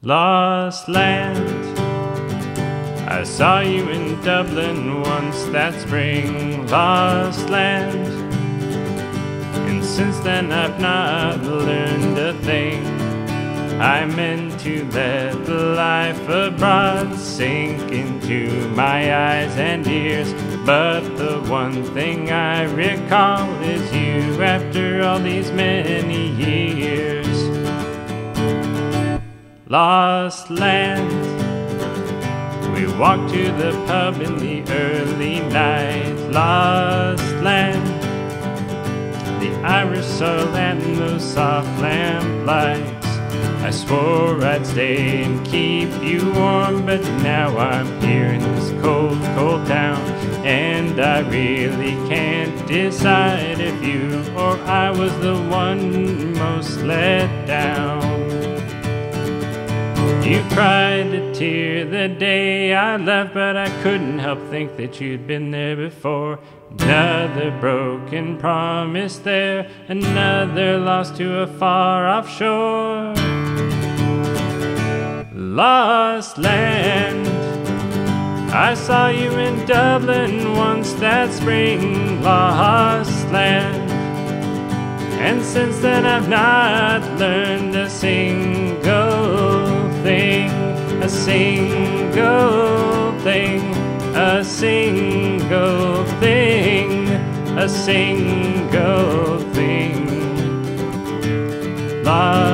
Lost land, I saw you in Dublin once that spring. Lost land, and since then I've not learned a thing. I meant to let the life abroad sink into my eyes and ears, but the one thing I recall is you after all these many years. Lost land, we walked to the pub in the early night. Lost land, the Irish soil and those soft lamp lights. I swore I'd stay and keep you warm, but now I'm here in this cold, cold town, and I really can't decide if you or I was the one most let down. You cried a tear the day I left, but I couldn't help think that you'd been there before. Another broken promise there, another lost to a far-off shore. Lost land, I saw you in Dublin once that spring. Lost land, and since then I've not learned a single thing, a single thing, a single thing, a single thing. Lost